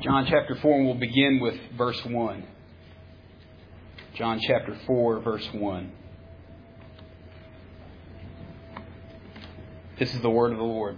John chapter 4, and we'll begin with verse 1. John chapter 4, verse 1. This is the word of the Lord.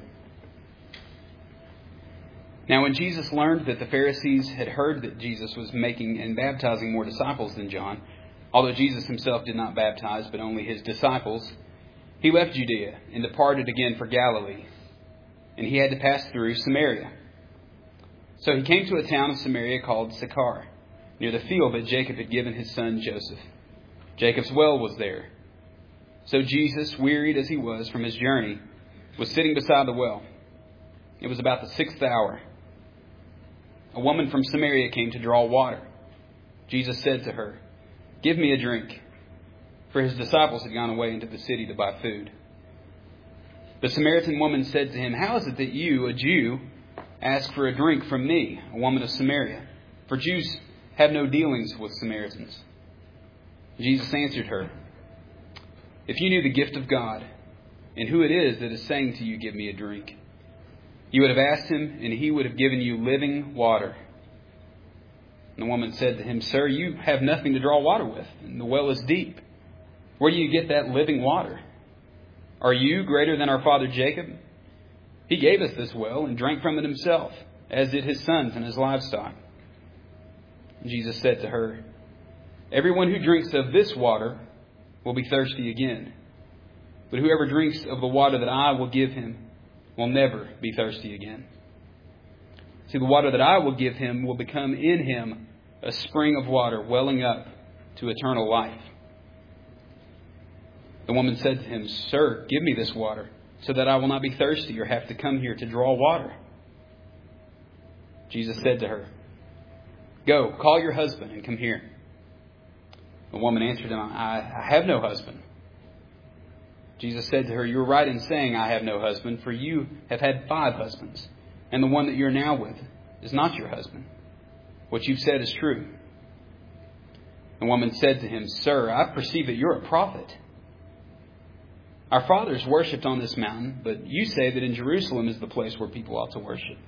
Now when Jesus learned that the Pharisees had heard that Jesus was making and baptizing more disciples than John, although Jesus himself did not baptize, but only his disciples, he left Judea and departed again for Galilee. And he had to pass through Samaria. So he came to a town of Samaria called Sychar, near the field that Jacob had given his son Joseph. Jacob's well was there. So Jesus, wearied as he was from his journey, was sitting beside the well. It was about the 6th hour. A woman from Samaria came to draw water. Jesus said to her, "Give me a drink," for his disciples had gone away into the city to buy food. The Samaritan woman said to him, "How is it that you, a Jew, ask for a drink from me, a woman of Samaria? For Jews have no dealings with Samaritans." Jesus answered her, "If you knew the gift of God, and who it is that is saying to you, 'Give me a drink,' you would have asked him, and he would have given you living water." And the woman said to him, "Sir, you have nothing to draw water with, and the well is deep. Where do you get that living water? Are you greater than our father Jacob? He gave us this well and drank from it himself, as did his sons and his livestock." And Jesus said to her, "Everyone who drinks of this water will be thirsty again. But whoever drinks of the water that I will give him will never be thirsty again. See, the water that I will give him will become in him a spring of water welling up to eternal life." The woman said to him, "Sir, give me this water, so that I will not be thirsty or have to come here to draw water." Jesus said to her, "Go, call your husband and come here." The woman answered him, I have no husband." Jesus said to her, "You are right in saying, 'I have no husband,' for you have had 5 husbands, and the one that you are now with is not your husband. What you've said is true." The woman said to him, "Sir, I perceive that you're a prophet. Our fathers worshipped on this mountain, but you say that in Jerusalem is the place where people ought to worship."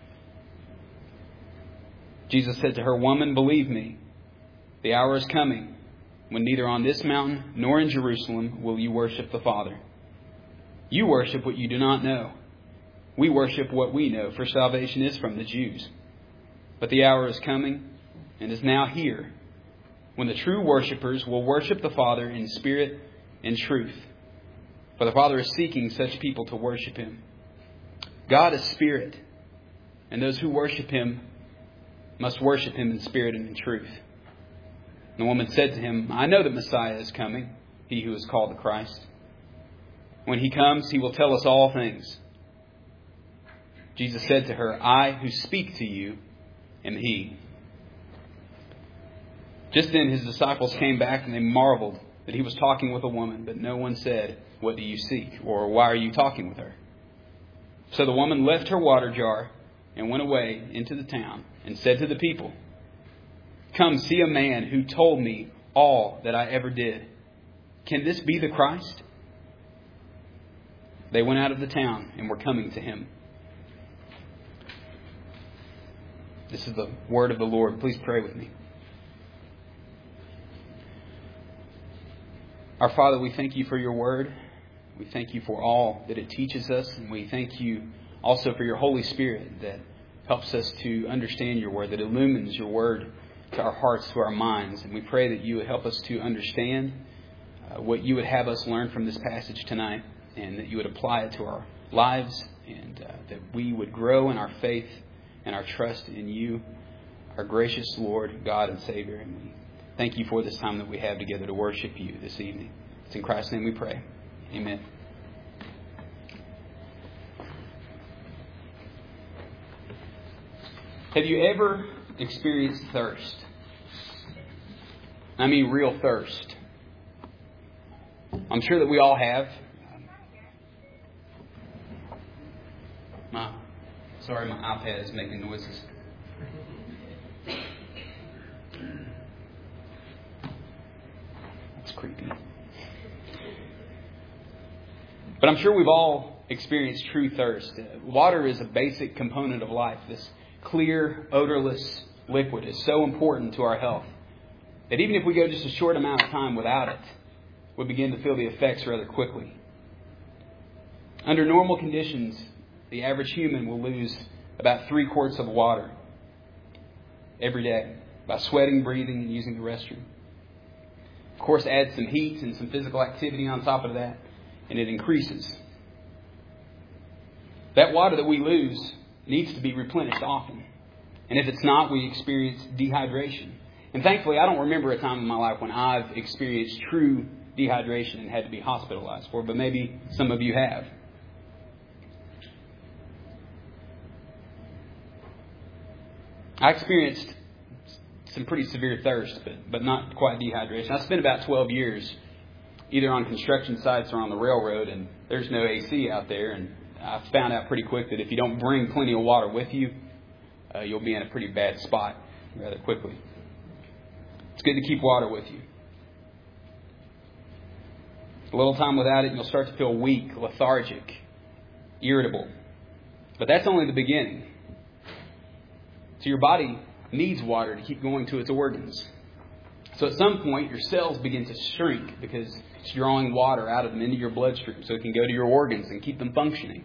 Jesus said to her, "Woman, believe me, the hour is coming when neither on this mountain nor in Jerusalem will you worship the Father. You worship what you do not know. We worship what we know, for salvation is from the Jews. But the hour is coming, and is now here, when the true worshippers will worship the Father in spirit and truth. For the Father is seeking such people to worship him. God is spirit, and those who worship him must worship him in spirit and in truth." And the woman said to him, "I know that Messiah is coming, he who is called the Christ. When he comes, he will tell us all things." Jesus said to her, "I who speak to you am he." Just then his disciples came back, and they marveled that he was talking with a woman, but no one said, "What do you seek?" or "Why are you talking with her?" So the woman left her water jar and went away into the town and said to the people, "Come see a man who told me all that I ever did. Can this be the Christ?" They went out of the town and were coming to him. This is the word of the Lord. Please pray with me. Our Father, we thank you for your word. We thank you for all that it teaches us. And we thank you also for your Holy Spirit that helps us to understand your word, that illumines your word to our hearts, to our minds. And we pray that you would help us to understand what you would have us learn from this passage tonight, and that you would apply it to our lives, and that we would grow in our faith and our trust in you, our gracious Lord, God and Savior. And we thank you for this time that we have together to worship you this evening. It's in Christ's name we pray. Amen. Have you ever experienced thirst? I mean real thirst. I'm sure that we all have. Sorry, my iPad is making noises. That's creepy. But I'm sure we've all experienced true thirst. Water is a basic component of life. This clear, odorless liquid is so important to our health that even if we go just a short amount of time without it, we begin to feel the effects rather quickly. Under normal conditions, the average human will lose about 3 quarts of water every day by sweating, breathing, and using the restroom. Of course, add some heat and some physical activity on top of that, and it increases. That water that we lose needs to be replenished often. And if it's not, we experience dehydration. And thankfully, I don't remember a time in my life when I've experienced true dehydration and had to be hospitalized for it, but maybe some of you have. I experienced some pretty severe thirst, but not quite dehydration. I spent about 12 years either on construction sites or on the railroad, and there's no AC out there. And I found out pretty quick that if you don't bring plenty of water with you, you'll be in a pretty bad spot rather quickly. It's good to keep water with you. A little time without it, you'll start to feel weak, lethargic, irritable. But that's only the beginning. So your body needs water to keep going to its organs. So at some point, your cells begin to shrink because it's drawing water out of them into your bloodstream so it can go to your organs and keep them functioning.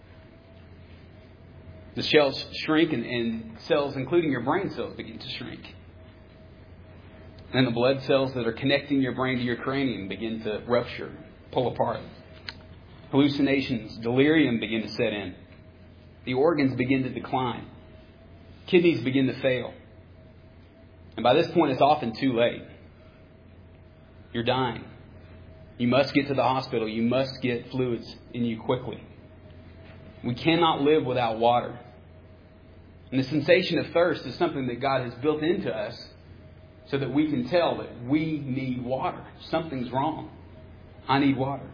The cells shrink and cells, including your brain cells, begin to shrink. And the blood cells that are connecting your brain to your cranium begin to rupture, pull apart. Hallucinations, delirium begin to set in. The organs begin to decline. Kidneys begin to fail. And by this point, it's often too late. You're dying. You must get to the hospital. You must get fluids in you quickly. We cannot live without water. And the sensation of thirst is something that God has built into us so that we can tell that we need water. Something's wrong. I need water.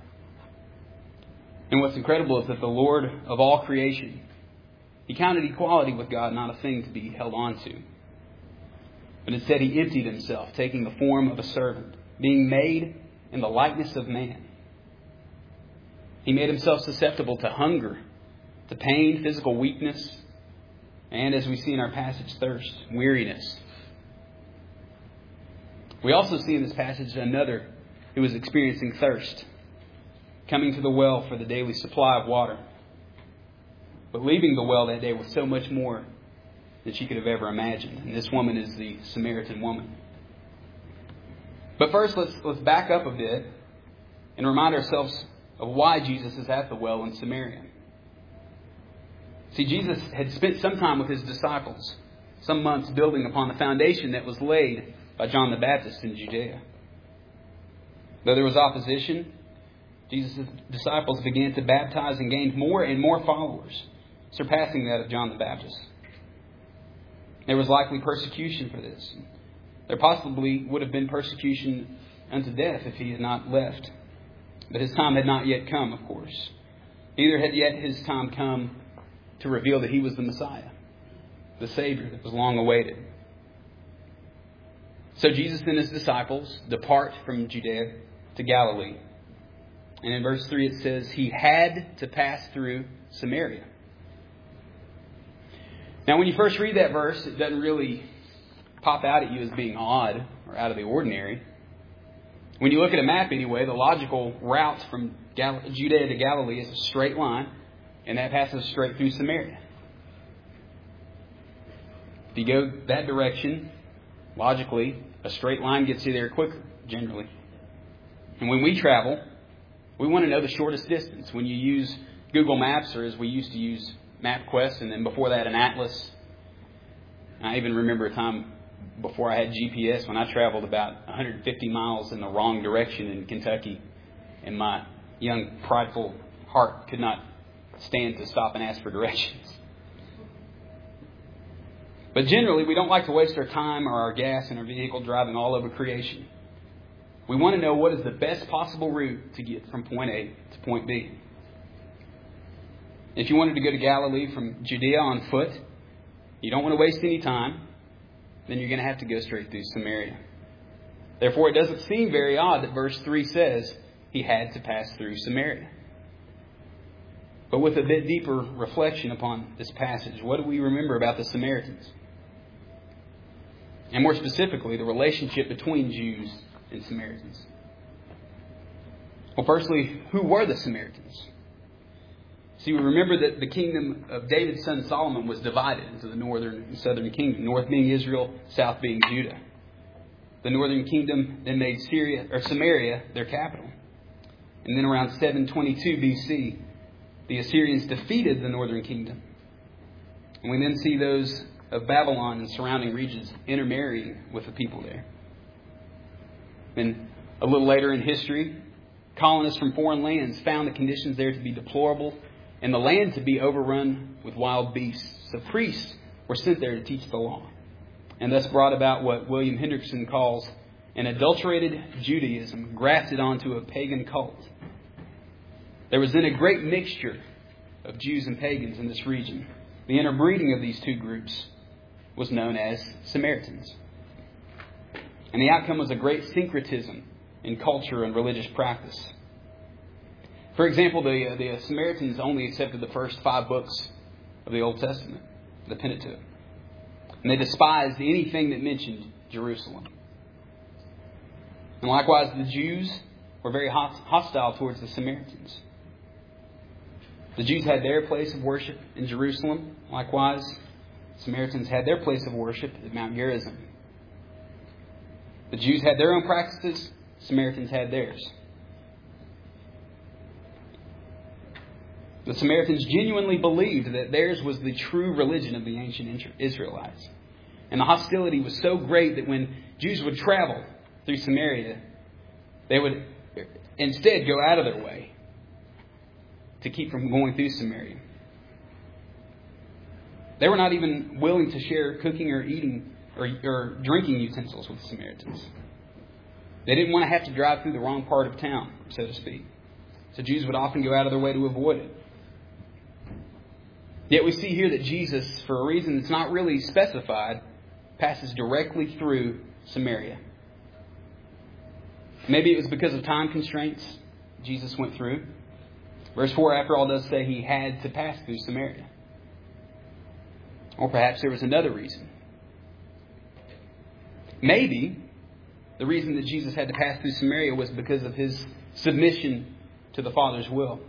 And what's incredible is that the Lord of all creation, He counted equality with God not a thing to be held on to. But instead He emptied Himself, taking the form of a servant, being made in the likeness of man. He made Himself susceptible to hunger, to pain, physical weakness, and as we see in our passage, thirst, weariness. We also see in this passage another who was experiencing thirst, coming to the well for the daily supply of water, but leaving the well that day with so much more than she could have ever imagined. And this woman is the Samaritan woman. But first, let's back up a bit and remind ourselves of why Jesus is at the well in Samaria. See, Jesus had spent some time with His disciples, some months building upon the foundation that was laid by John the Baptist in Judea. Though there was opposition, Jesus' disciples began to baptize and gained more and more followers, surpassing that of John the Baptist. There was likely persecution for this. There possibly would have been persecution unto death if He had not left. But His time had not yet come, of course. Neither had yet His time come to reveal that He was the Messiah, the Savior that was long awaited. So Jesus and His disciples depart from Judea to Galilee. And in verse 3 it says, He had to pass through Samaria. Now when you first read that verse, it doesn't really pop out at you as being odd or out of the ordinary. When you look at a map anyway, the logical route from Judea to Galilee is a straight line, and that passes straight through Samaria. If you go that direction, logically, a straight line gets you there quicker, generally. And when we travel, we want to know the shortest distance. When you use Google Maps, or as we used to use MapQuest, and then before that an atlas. I even remember a time before I had GPS when I traveled about 150 miles in the wrong direction in Kentucky. And my young, prideful heart could not stand to stop and ask for directions. But generally, we don't like to waste our time or our gas in our vehicle driving all over creation. We want to know what is the best possible route to get from point A to point B. If you wanted to go to Galilee from Judea on foot, you don't want to waste any time, then you're going to have to go straight through Samaria. Therefore, it doesn't seem very odd that verse 3 says He had to pass through Samaria. But with a bit deeper reflection upon this passage, what do we remember about the Samaritans? And more specifically, the relationship between Jews and Samaritans. Well, firstly, who were the Samaritans? See, we remember that the kingdom of David's son Solomon was divided into the northern and southern kingdom. North being Israel, south being Judah. The northern kingdom then made Samaria their capital. And then around 722 BC, the Assyrians defeated the northern kingdom. And we then see those of Babylon and surrounding regions intermarrying with the people there. And a little later in history, colonists from foreign lands found the conditions there to be deplorable and the land to be overrun with wild beasts. So priests were sent there to teach the law, and thus brought about what William Hendrickson calls an adulterated Judaism grafted onto a pagan cult. There was then a great mixture of Jews and pagans in this region. The interbreeding of these two groups was known as Samaritans. And the outcome was a great syncretism in culture and religious practice. For example, the Samaritans only accepted the first 5 books of the Old Testament, the Pentateuch. And they despised anything that mentioned Jerusalem. And likewise, the Jews were very hostile towards the Samaritans. The Jews had their place of worship in Jerusalem. Likewise, Samaritans had their place of worship at Mount Gerizim. The Jews had their own practices. Samaritans had theirs. The Samaritans genuinely believed that theirs was the true religion of the ancient Israelites. And the hostility was so great that when Jews would travel through Samaria, they would instead go out of their way to keep from going through Samaria. They were not even willing to share cooking or eating or drinking utensils with the Samaritans. They didn't want to have to drive through the wrong part of town, so to speak. So Jews would often go out of their way to avoid it. Yet we see here that Jesus, for a reason that's not really specified, passes directly through Samaria. Maybe it was because of time constraints Jesus went through. Verse 4, after all, does say he had to pass through Samaria. Or perhaps there was another reason. Maybe the reason that Jesus had to pass through Samaria was because of his submission to the Father's will.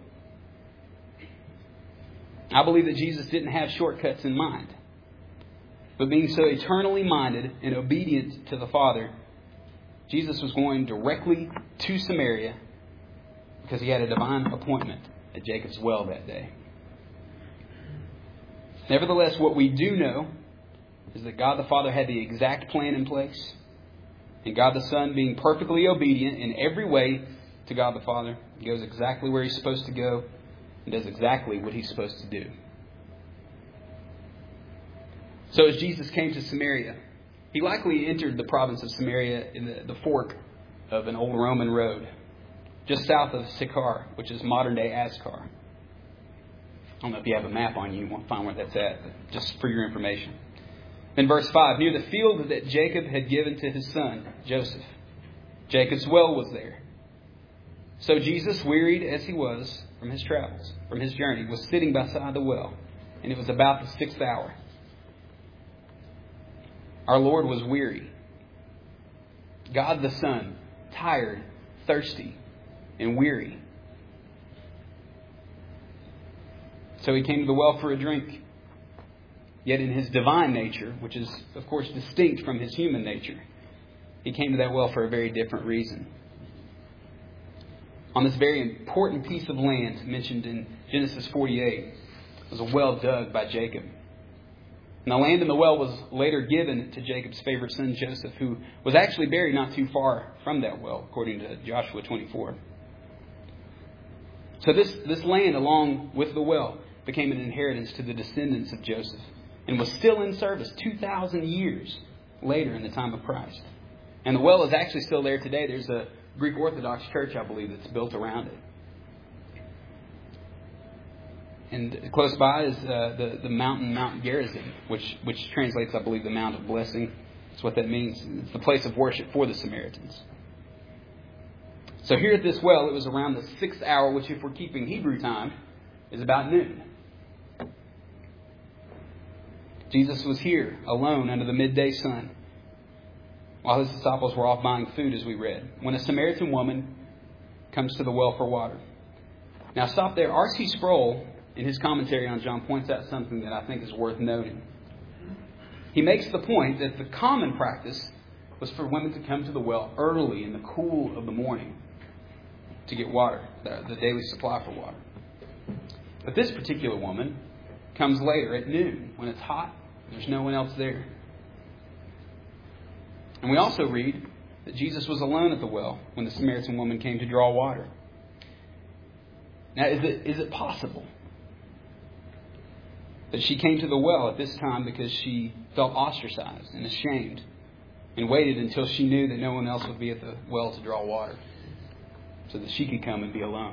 I believe that Jesus didn't have shortcuts in mind. But being so eternally minded and obedient to the Father, Jesus was going directly to Samaria because he had a divine appointment at Jacob's well that day. Nevertheless, what we do know is that God the Father had the exact plan in place. And God the Son, being perfectly obedient in every way to God the Father, goes exactly where he's supposed to go and does exactly what he's supposed to do. So as Jesus came to Samaria, he likely entered the province of Samaria in the fork of an old Roman road, just south of Sychar, which is modern-day Ascar. I don't know if you have a map on you won't find where that's at, but just for your information. In verse 5, near the field that Jacob had given to his son, Joseph, Jacob's well was there. So Jesus, wearied as he was from his travels, from his journey, was sitting beside the well, and it was about the 6th hour. Our Lord was weary. God the Son, tired, thirsty, and weary. So he came to the well for a drink. Yet in his divine nature, which is, of course, distinct from his human nature, he came to that well for a very different reason. On this very important piece of land mentioned in Genesis 48 was a well dug by Jacob. And the land in the well was later given to Jacob's favorite son, Joseph, who was actually buried not too far from that well, according to Joshua 24. So this land, along with the well, became an inheritance to the descendants of Joseph and was still in service 2,000 years later in the time of Christ. And the well is actually still there today. There's a Greek Orthodox church, I believe, that's built around it. And close by is the mountain, Mount Gerizim, which translates, I believe, the Mount of Blessing. That's what that means. It's the place of worship for the Samaritans. So here at this well, it was around the 6th hour, which if we're keeping Hebrew time, is about noon. Jesus was here alone under the midday sun while his disciples were off buying food, as we read, when a Samaritan woman comes to the well for water. Now stop there. R.C. Sproul, in his commentary on John, points out something that I think is worth noting. He makes the point that the common practice was for women to come to the well early in the cool of the morning to get water, the daily supply for water. But this particular woman comes later at noon when it's hot and there's no one else there. And we also read that Jesus was alone at the well when the Samaritan woman came to draw water. Now, is it possible that she came to the well at this time because she felt ostracized and ashamed and waited until she knew that no one else would be at the well to draw water so that she could come and be alone?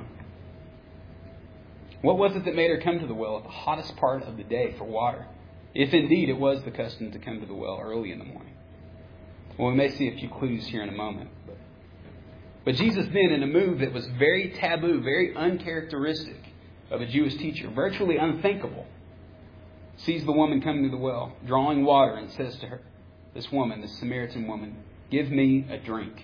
What was it that made her come to the well at the hottest part of the day for water, if indeed it was the custom to come to the well early in the morning? Well, we may see a few clues here in a moment. But Jesus then, in a move that was very taboo, very uncharacteristic of a Jewish teacher, virtually unthinkable, sees the woman coming to the well, drawing water, and says to her, this woman, this Samaritan woman, "Give me a drink."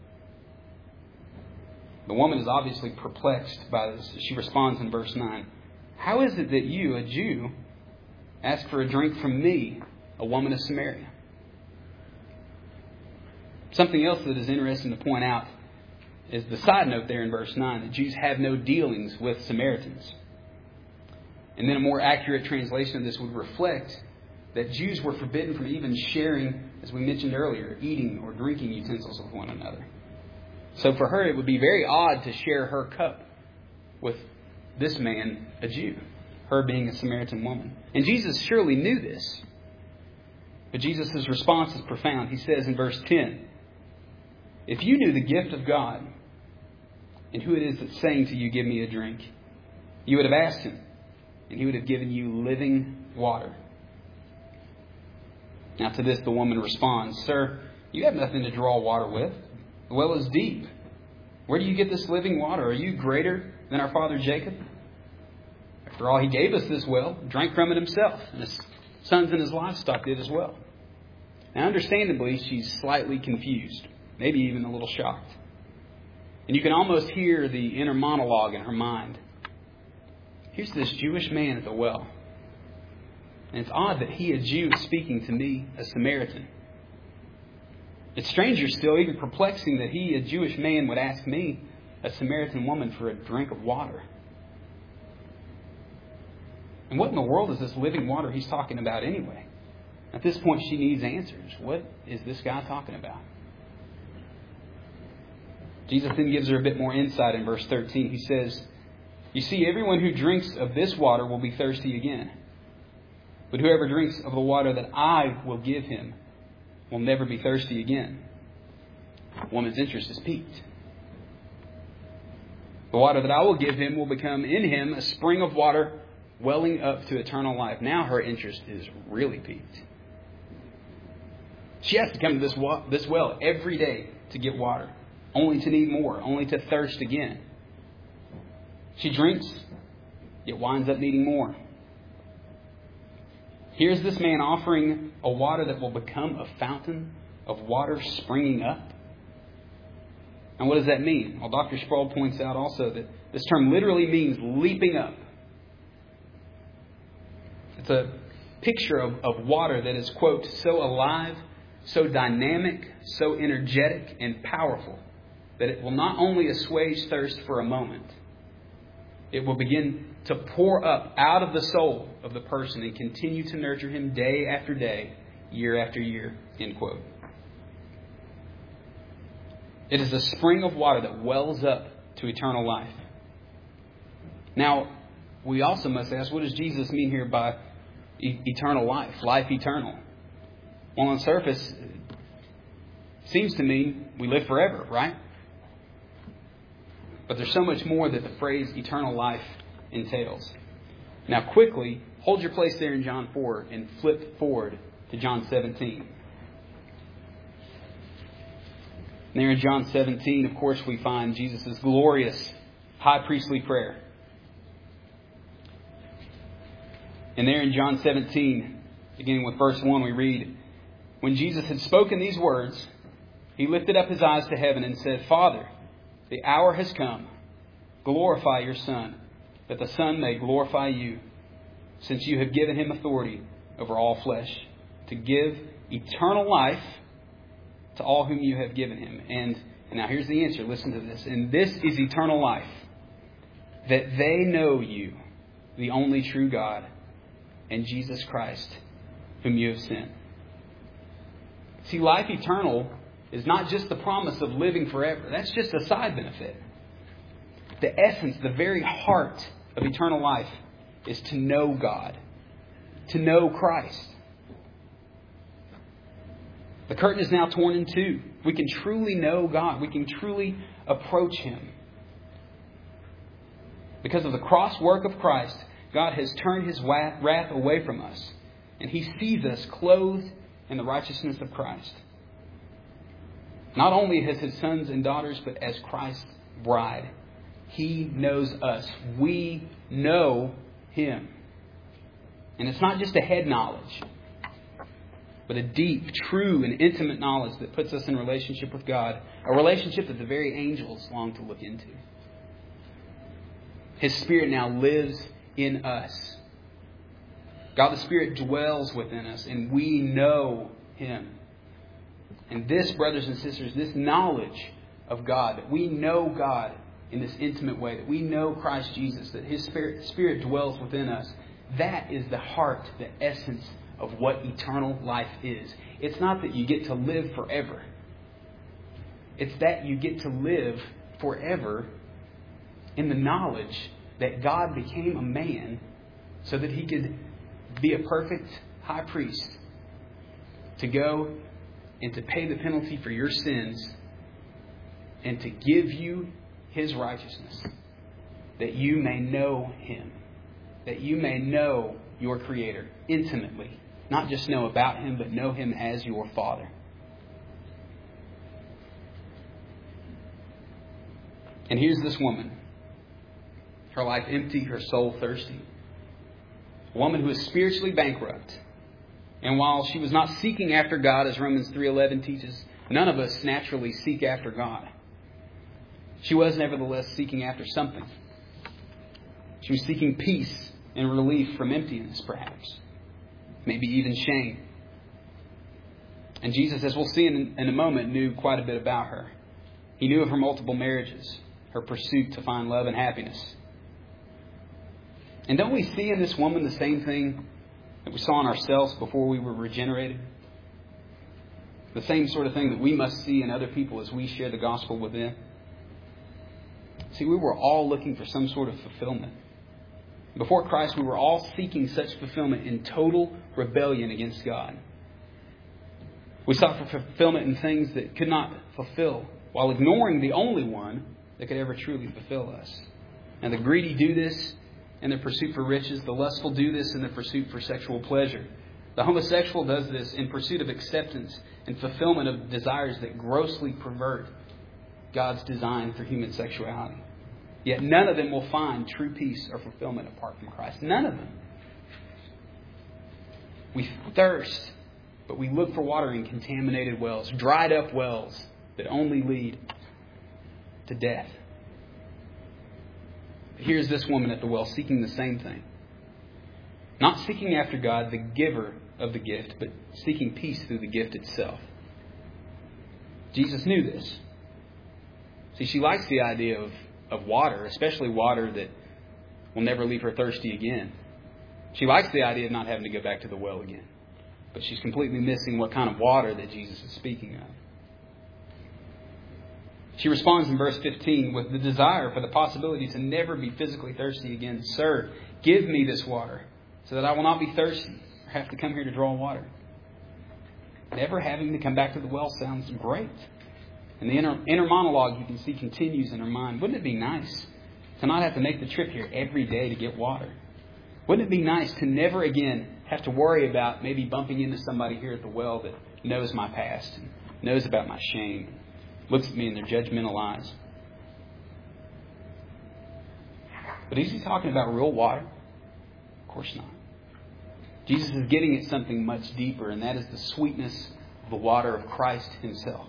The woman is obviously perplexed by this. She responds in verse 9, "How is it that you, a Jew, ask for a drink from me, a woman of Samaria?" Something else that is interesting to point out is the side note there in verse 9, that Jews have no dealings with Samaritans. And then a more accurate translation of this would reflect that Jews were forbidden from even sharing, as we mentioned earlier, eating or drinking utensils with one another. So for her, it would be very odd to share her cup with this man, a Jew, her being a Samaritan woman. And Jesus surely knew this. But Jesus' response is profound. He says in verse 10, "If you knew the gift of God and who it is that's saying to you, 'Give me a drink,' you would have asked him, and he would have given you living water." Now to this the woman responds, "Sir, you have nothing to draw water with. The well is deep. Where do you get this living water? Are you greater than our father Jacob? After all, he gave us this well, drank from it himself, and his sons and his livestock did as well." Now understandably, she's slightly confused, maybe even a little shocked. And you can almost hear the inner monologue in her mind. Here's this Jewish man at the well. And it's odd that he, a Jew, is speaking to me, a Samaritan. It's stranger still, even perplexing, that he, a Jewish man, would ask me, a Samaritan woman, for a drink of water. And what in the world is this living water he's talking about anyway? At this point, she needs answers. What is this guy talking about? Jesus then gives her a bit more insight in verse 13. He says, "You see, everyone who drinks of this water will be thirsty again. But whoever drinks of the water that I will give him will never be thirsty again." The woman's interest is piqued. "The water that I will give him will become in him a spring of water welling up to eternal life." Now her interest is really piqued. She has to come to this well every day to get water, only to need more, only to thirst again. She drinks, yet winds up needing more. Here's this man offering a water that will become a fountain of water springing up. And what does that mean? Well, Dr. Sproul points out also that this term literally means leaping up. It's a picture of water that is, quote, so alive, so dynamic, so energetic and powerful that it will not only assuage thirst for a moment, it will begin to pour up out of the soul of the person and continue to nurture him day after day, year after year, end quote. It is a spring of water that wells up to eternal life. Now, we also must ask, what does Jesus mean here by eternal life, life eternal? Well, on the surface, it seems to mean we live forever, right? But there's so much more that the phrase eternal life entails. Now, quickly, hold your place there in John 4 and flip forward to John 17. There in John 17, of course, we find Jesus' glorious high priestly prayer. And there in John 17, beginning with verse 1, we read, "When Jesus had spoken these words, He lifted up His eyes to heaven and said, Father, the hour has come. Glorify your Son, that the Son may glorify you, since you have given Him authority over all flesh, to give eternal life to all whom you have given Him." And now here's the answer. Listen to this. "And this is eternal life, that they know you, the only true God, and Jesus Christ, whom you have sent." See, life eternal is not just the promise of living forever. That's just a side benefit. The essence, the very heart of eternal life is to know God, to know Christ. The curtain is now torn in two. We can truly know God. We can truly approach Him. Because of the cross work of Christ, God has turned His wrath away from us, and He sees us clothed in the righteousness of Christ. Not only as His sons and daughters, but as Christ's bride. He knows us. We know Him. And it's not just a head knowledge, but a deep, true, and intimate knowledge that puts us in relationship with God. A relationship that the very angels long to look into. His Spirit now lives in us. God the Spirit dwells within us, and we know Him. And this, brothers and sisters, this knowledge of God, that we know God in this intimate way, that we know Christ Jesus, that His Spirit dwells within us, that is the heart, the essence of what eternal life is. It's not that you get to live forever. It's that you get to live forever in the knowledge that God became a man so that He could be a perfect high priest to go and to pay the penalty for your sins and to give you His righteousness, that you may know Him, that you may know your Creator intimately. Not just know about Him, but know Him as your Father. And here's this woman. Her life empty, her soul thirsty. A woman who is spiritually bankrupt. And while she was not seeking after God, as Romans 3:11 teaches, none of us naturally seek after God. She was nevertheless seeking after something. She was seeking peace and relief from emptiness, perhaps. Maybe even shame. And Jesus, as we'll see in a moment, knew quite a bit about her. He knew of her multiple marriages, her pursuit to find love and happiness. And don't we see in this woman the same thing that we saw in ourselves before we were regenerated? The same sort of thing that we must see in other people as we share the gospel with them. See, we were all looking for some sort of fulfillment. Before Christ, we were all seeking such fulfillment in total rebellion against God. We sought for fulfillment in things that could not fulfill, while ignoring the only one that could ever truly fulfill us. And the greedy do this in their pursuit for riches. The lustful do this in their pursuit for sexual pleasure. The homosexual does this in pursuit of acceptance and fulfillment of desires that grossly pervert God's design for human sexuality. Yet none of them will find true peace or fulfillment apart from Christ. None of them. We thirst, but we look for water in contaminated wells, dried up wells that only lead to death. Here's this woman at the well seeking the same thing. Not seeking after God, the giver of the gift, but seeking peace through the gift itself. Jesus knew this. See, she likes the idea of water, especially water that will never leave her thirsty again. She likes the idea of not having to go back to the well again. But she's completely missing what kind of water that Jesus is speaking of. She responds in verse 15 with the desire for the possibility to never be physically thirsty again. "Sir, give me this water so that I will not be thirsty or have to come here to draw water." Never having to come back to the well sounds great. And the inner monologue you can see continues in her mind. Wouldn't it be nice to not have to make the trip here every day to get water? Wouldn't it be nice to never again have to worry about maybe bumping into somebody here at the well that knows my past and knows about my shame, looks at me in their judgmental eyes? But is he talking about real water? Of course not. Jesus is getting at something much deeper, and that is the sweetness of the water of Christ Himself.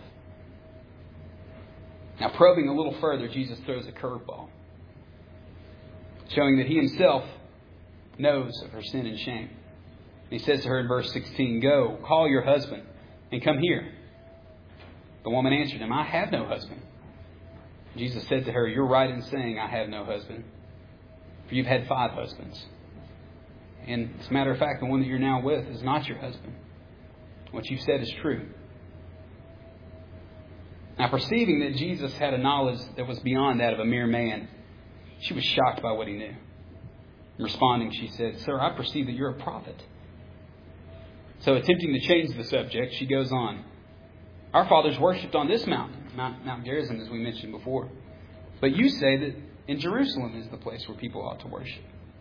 Now, probing a little further, Jesus throws a curveball, showing that He Himself knows of her sin and shame. And He says to her in verse 16, "Go, call your husband, and come here." The woman answered Him, "I have no husband." Jesus said to her, "You're right in saying, 'I have no husband,' for you've had 5 husbands. And as a matter of fact, the one that you're now with is not your husband. What you've said is true." Now, perceiving that Jesus had a knowledge that was beyond that of a mere man, she was shocked by what He knew. Responding, she said, "Sir, I perceive that you're a prophet." So, attempting to change the subject, she goes on, "Our fathers worshipped on this mountain," Mount Gerizim, as we mentioned before. "But you say that in Jerusalem is the place where people ought to worship."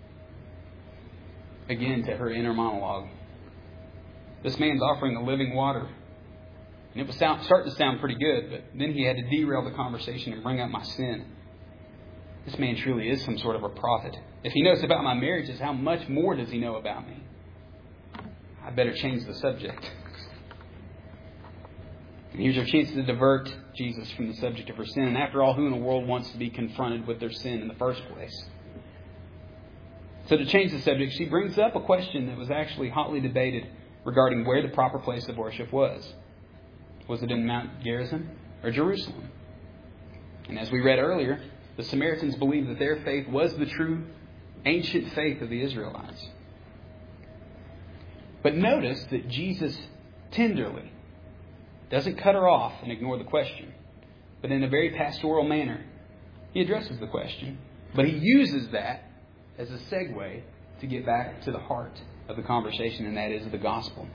Again, to her inner monologue. This man's offering the living water. And it was starting to sound pretty good, but then he had to derail the conversation and bring up my sin. This man truly is some sort of a prophet. If he knows about my marriages, how much more does he know about me? I better change the subject. And here's her chance to divert Jesus from the subject of her sin. And after all, who in the world wants to be confronted with their sin in the first place? So to change the subject, she brings up a question that was actually hotly debated regarding where the proper place of worship was. Was it in Mount Gerizim or Jerusalem? And as we read earlier, the Samaritans believed that their faith was the true ancient faith of the Israelites. But notice that Jesus tenderly doesn't cut her off and ignore the question, but in a very pastoral manner, He addresses the question, but He uses that as a segue to get back to the heart of the conversation, and that is the gospel.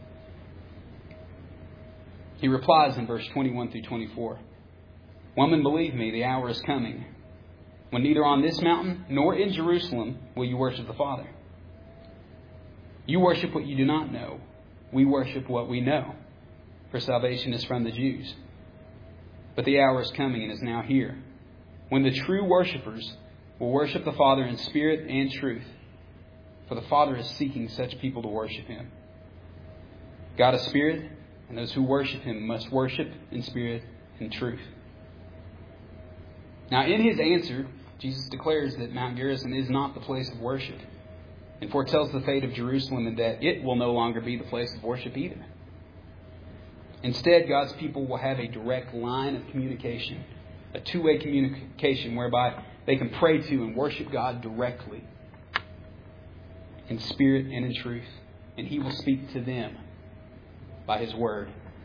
He replies in verse 21 through 24, "Woman, believe me, the hour is coming when neither on this mountain nor in Jerusalem will you worship the Father. You worship what you do not know. We worship what we know, for salvation is from the Jews. But the hour is coming and is now here, when the true worshippers will worship the Father in spirit and truth, for the Father is seeking such people to worship Him. God is spirit, and those who worship Him must worship in spirit and truth." Now, in His answer, Jesus declares that Mount Gerizim is not the place of worship, and foretells the fate of Jerusalem and that it will no longer be the place of worship either. Instead, God's people will have a direct line of communication, a two-way communication whereby they can pray to and worship God directly in spirit and in truth, and He will speak to them by His Word.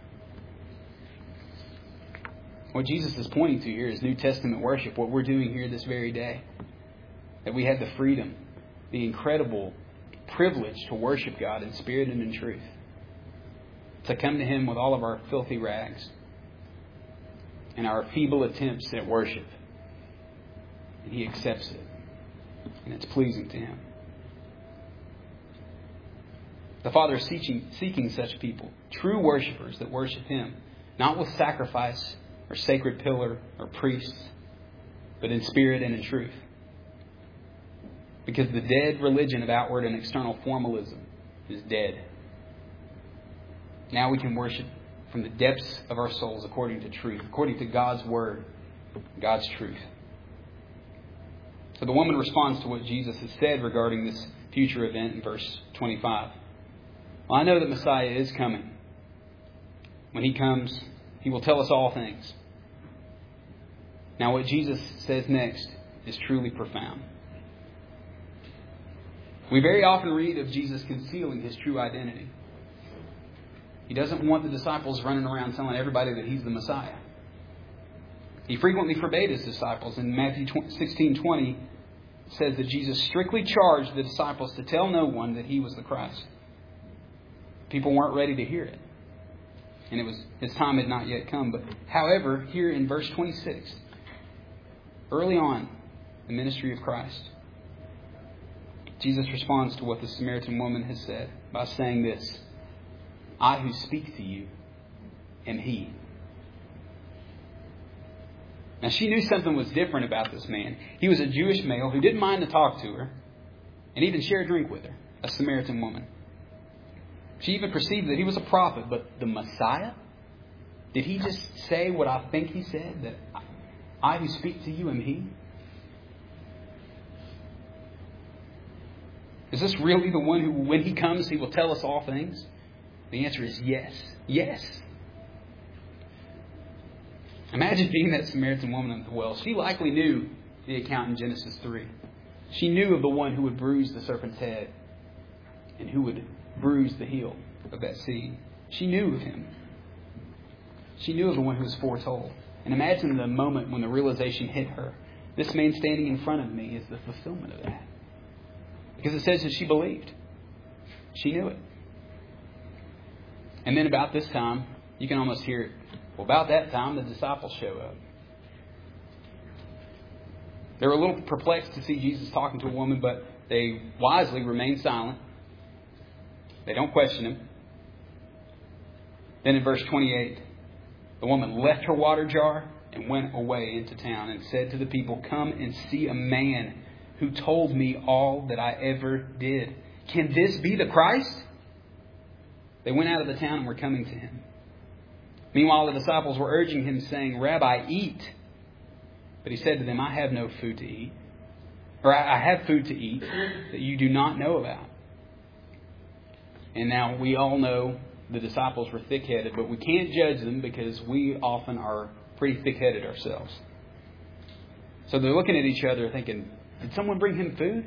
What Jesus is pointing to here is New Testament worship, what we're doing here this very day. That we have the freedom, the incredible privilege to worship God in spirit and in truth. To come to Him with all of our filthy rags and our feeble attempts at worship. And He accepts it. And it's pleasing to Him. The Father is seeking such people, true worshipers that worship Him, not with sacrifice or sacred pillar or priests, but in spirit and in truth. Because the dead religion of outward and external formalism is dead. Now we can worship from the depths of our souls according to truth, according to God's Word, God's truth. So the woman responds to what Jesus has said regarding this future event in verse 25. "Well, I know that Messiah is coming. When He comes, He will tell us all things." Now what Jesus says next is truly profound. We very often read of Jesus concealing His true identity. He doesn't want the disciples running around telling everybody that He's the Messiah. He frequently forbade His disciples. In Matthew 16:20, it says that Jesus strictly charged the disciples to tell no one that He was the Christ. People weren't ready to hear it. And His time had not yet come. But however, here in verse 26, early on, the ministry of Christ, Jesus responds to what the Samaritan woman has said by saying this: "I who speak to you am He." Now, she knew something was different about this man. He was a Jewish male who didn't mind to talk to her and even share a drink with her, a Samaritan woman. She even perceived that he was a prophet, but the Messiah? Did he just say what I think he said, that I who speak to you am he? Is this really the one who, when he comes, he will tell us all things? The answer is yes. Yes. Imagine being that Samaritan woman at the well. She likely knew the account in Genesis 3. She knew of the one who would bruise the serpent's head and who would bruise the heel of that seed. She knew of him. She knew of the one who was foretold. And imagine the moment when the realization hit her. This man standing in front of me is the fulfillment of that. Because it says that she believed. She knew it. And then about this time, you can almost hear it. Well, about that time, the disciples show up. They were a little perplexed to see Jesus talking to a woman, but they wisely remain silent. They don't question him. Then in verse 28, the woman left her water jar and went away into town and said to the people, "Come and see a man who told me all that I ever did. Can this be the Christ?" They went out of the town and were coming to him. Meanwhile, the disciples were urging him, saying, "Rabbi, eat." But he said to them, I have food to eat that you do not know about. And now we all know the disciples were thick-headed, but we can't judge them because we often are pretty thick-headed ourselves. So they're looking at each other thinking, did someone bring him food?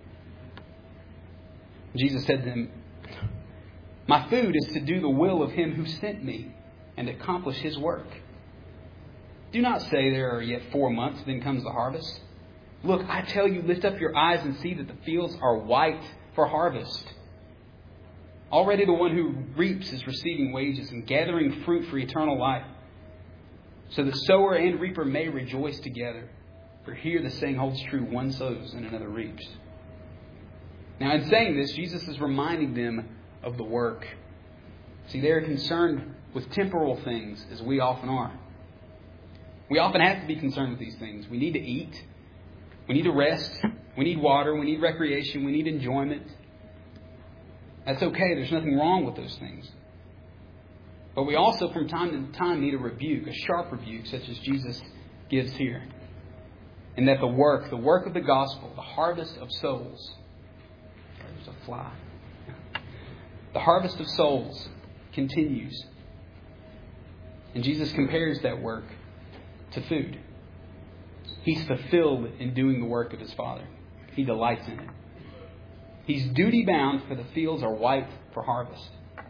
Jesus said to them, my food is to do the will of him who sent me and accomplish his work. Do not say there are yet 4 months, then comes the harvest. Look, I tell you, lift up your eyes and see that the fields are white for harvest. Already the one who reaps is receiving wages and gathering fruit for eternal life. So the sower and reaper may rejoice together. For here the saying holds true, one sows and another reaps. Now in saying this, Jesus is reminding them of the work. See, they are concerned with temporal things, as we often are. We often have to be concerned with these things. We need to eat. We need to rest. We need water. We need recreation. We need enjoyment. That's okay. There's nothing wrong with those things. But we also, from time to time, need a rebuke, a sharp rebuke, such as Jesus gives here. And that the work of the gospel, the harvest of souls. There's a fly. The harvest of souls continues. And Jesus compares that work to food. He's fulfilled in doing the work of his Father. He delights in it. He's duty bound, for the fields are white for harvest.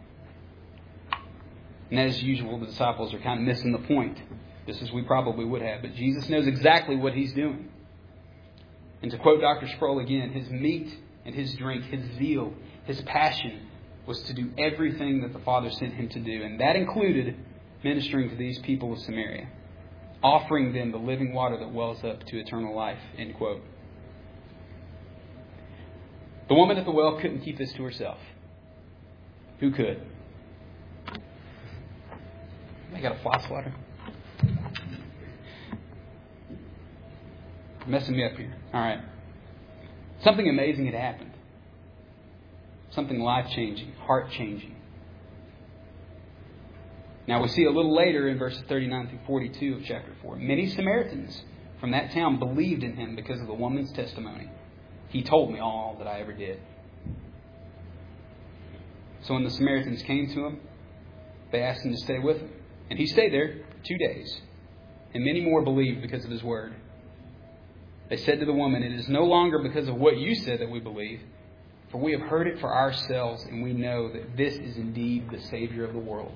And as usual, the disciples are kind of missing the point, just as we probably would have. But Jesus knows exactly what he's doing. And to quote Dr. Sproul again, his meat and his drink, his zeal, his passion was to do everything that the Father sent him to do. And that included ministering to these people of Samaria, offering them the living water that wells up to eternal life. End quote. The woman at the well couldn't keep this to herself. Who could? I got a fly swatter. Messing me up here. All right. Something amazing had happened. Something life-changing, heart-changing. Now we see a little later in verses 39 through 42 of chapter 4. Many Samaritans from that town believed in him because of the woman's testimony. He told me all that I ever did. So when the Samaritans came to him, they asked him to stay with them. And he stayed there 2 days. And many more believed because of his word. They said to the woman, it is no longer because of what you said that we believe, for we have heard it for ourselves, and we know that this is indeed the Savior of the world.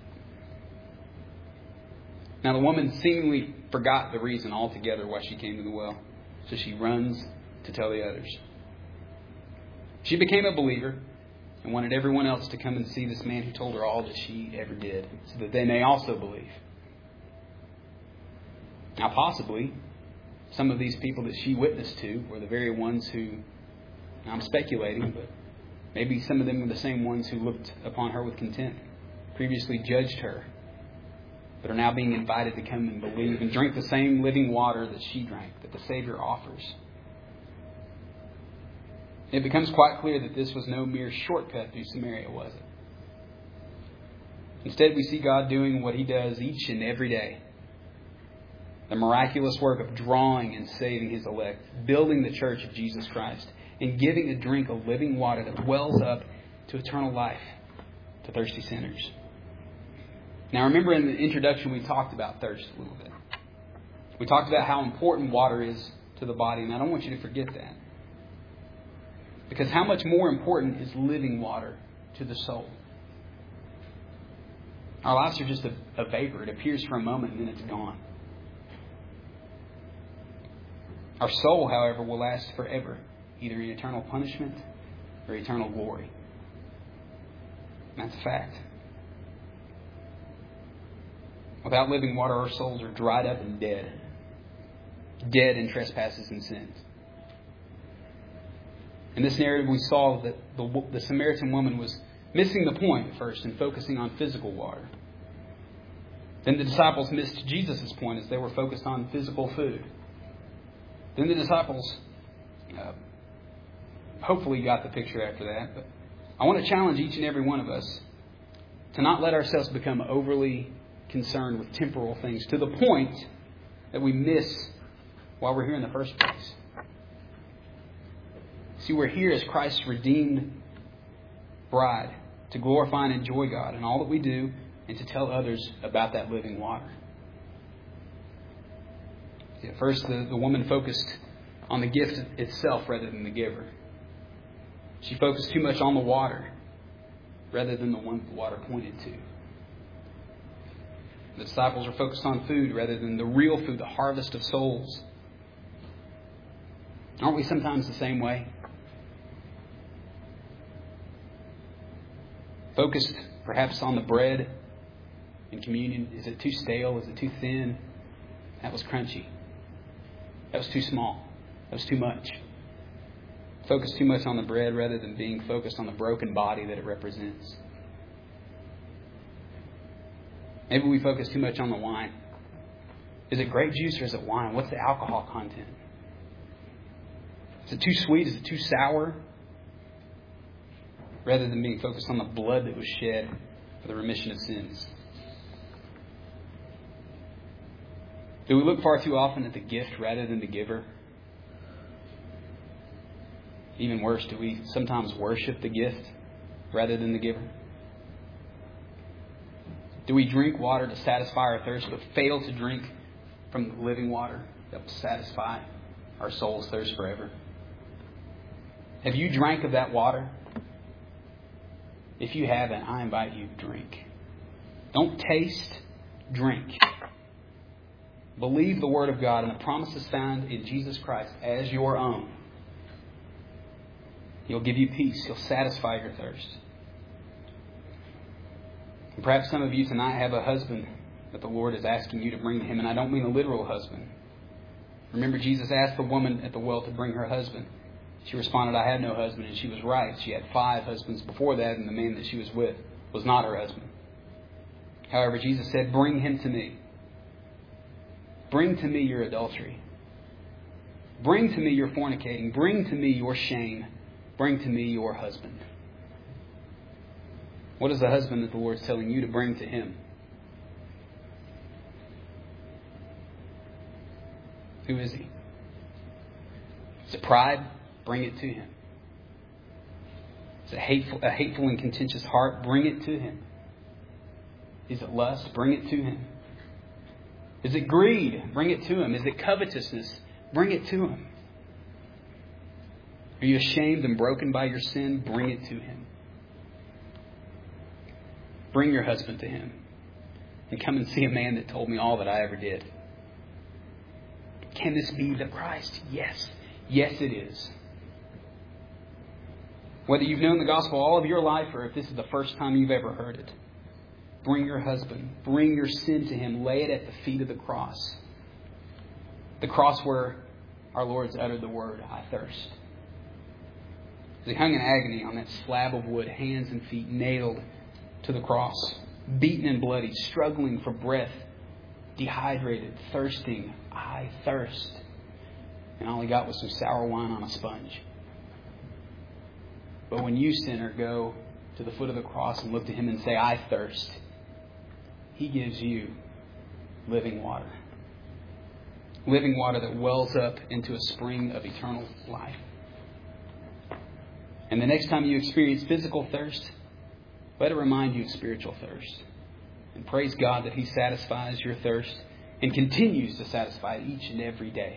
Now the woman seemingly forgot the reason altogether why she came to the well. So she runs to tell the others. She became a believer and wanted everyone else to come and see this man who told her all that she ever did, so that they may also believe. Now possibly some of these people that she witnessed to were the very ones who, I'm speculating, but maybe some of them were the same ones who looked upon her with contempt, previously judged her, but are now being invited to come and believe and drink the same living water that she drank, that the Savior offers. It becomes quite clear that this was no mere shortcut through Samaria, was it? Instead, we see God doing what He does each and every day. The miraculous work of drawing and saving His elect, building the church of Jesus Christ, and giving a drink of living water that wells up to eternal life to thirsty sinners. Now, remember in the introduction we talked about thirst a little bit. We talked about how important water is to the body, and I don't want you to forget that. Because how much more important is living water to the soul? Our lives are just a vapor. It appears for a moment and then it's gone. Our soul, however, will last forever, either in eternal punishment or eternal glory. And that's a fact. Without living water, our souls are dried up and dead. Dead in trespasses and sins. In this narrative, we saw that the Samaritan woman was missing the point first and focusing on physical water. Then the disciples missed Jesus' point as they were focused on physical food. Then the disciples hopefully got the picture after that. But I want to challenge each and every one of us to not let ourselves become overly concerned with temporal things to the point that we miss why we're here in the first place. See, we're here as Christ's redeemed bride to glorify and enjoy God in all that we do and to tell others about that living water. At first, the woman focused on the gift itself rather than the giver. She focused too much on the water rather than the one the water pointed to. The disciples are focused on food rather than the real food, the harvest of souls. Aren't we sometimes the same way? Focused perhaps on the bread in communion. Is it too stale? Is it too thin? That was crunchy. That was too small. That was too much. Focused too much on the bread rather than being focused on the broken body that it represents. Maybe we focus too much on the wine. Is it grape juice or is it wine? What's the alcohol content? Is it too sweet? Is it too sour? Rather than being focused on the blood that was shed for the remission of sins. Do we look far too often at the gift rather than the giver? Even worse, do we sometimes worship the gift rather than the giver? Do we drink water to satisfy our thirst but fail to drink from the living water that will satisfy our soul's thirst forever? Have you drank of that water? If you haven't, I invite you to drink. Don't taste, drink. Believe the Word of God and the promises found in Jesus Christ as your own. He'll give you peace. He'll satisfy your thirst. And perhaps some of you tonight have a husband that the Lord is asking you to bring to Him. And I don't mean a literal husband. Remember, Jesus asked the woman at the well to bring her husband. She responded, I had no husband. And she was right. She had 5 husbands before that, and the man that she was with was not her husband. However, Jesus said, bring him to me. Bring to me your adultery. Bring to me your fornicating. Bring to me your shame. Bring to me your husband. What is the husband that the Lord is telling you to bring to Him? Who is he? Is it pride? Bring it to Him. Is it a hateful and contentious heart? Bring it to Him. Is it lust? Bring it to Him. Is it greed? Bring it to Him. Is it covetousness? Bring it to Him. Are you ashamed and broken by your sin? Bring it to Him. Bring your husband to Him. And come and see a man that told me all that I ever did. Can this be the Christ? Yes. Yes, it is. Whether you've known the gospel all of your life or if this is the first time you've ever heard it, bring your husband. Bring your sin to Him. Lay it at the feet of the cross. The cross where our Lord's uttered the word, I thirst. As He hung in agony on that slab of wood, hands and feet nailed to the cross, beaten and bloody, struggling for breath, dehydrated, thirsting, I thirst. And all he got was some sour wine on a sponge. But when you, sinner, go to the foot of the cross and look to Him and say, I thirst, He gives you living water. Living water that wells up into a spring of eternal life. And the next time you experience physical thirst, let it remind you of spiritual thirst. And praise God that He satisfies your thirst and continues to satisfy it each and every day.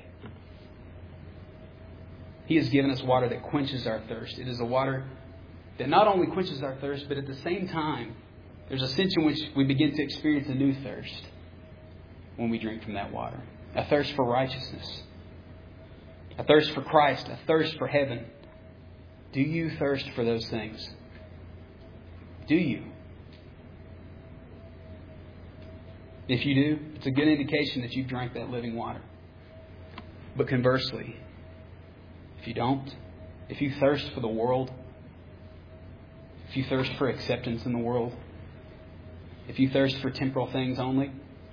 He has given us water that quenches our thirst. It is a water that not only quenches our thirst, but at the same time, there's a sense in which we begin to experience a new thirst when we drink from that water. A thirst for righteousness. A thirst for Christ. A thirst for heaven. Do you thirst for those things? Do you? If you do, it's a good indication that you've drank that living water. But conversely, if you don't, if you thirst for the world, if you thirst for acceptance in the world, if you thirst for temporal things only,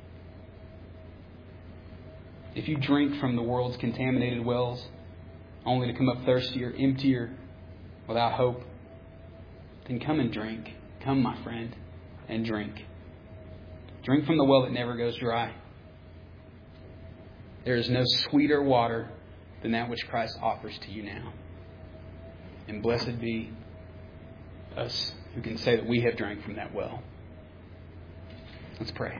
if you drink from the world's contaminated wells only to come up thirstier, emptier, without hope, then come and drink. Come, my friend, and drink. Drink from the well that never goes dry. There is no sweeter water than that which Christ offers to you now. And blessed be us who can say that we have drank from that well. Let's pray.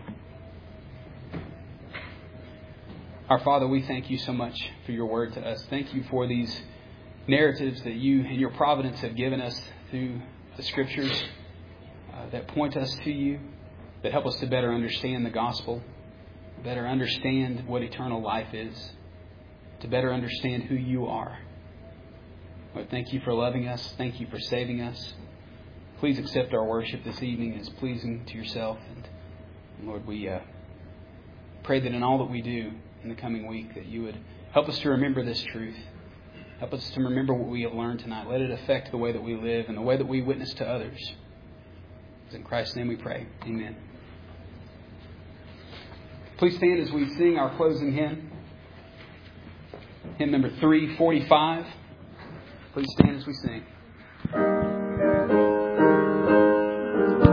Our Father, we thank you so much for your word to us. Thank you for these narratives that you and your providence have given us through the Scriptures that point us to you, that help us to better understand the gospel, better understand what eternal life is, to better understand who you are. Lord, thank you for loving us. Thank you for saving us. Please accept our worship this evening as pleasing to yourself. And Lord, we pray that in all that we do in the coming week, that you would help us to remember this truth. Help us to remember what we have learned tonight. Let it affect the way that we live and the way that we witness to others. It's in Christ's name we pray. Amen. Please stand as we sing our closing hymn. Hymn number 345. Please stand as we sing.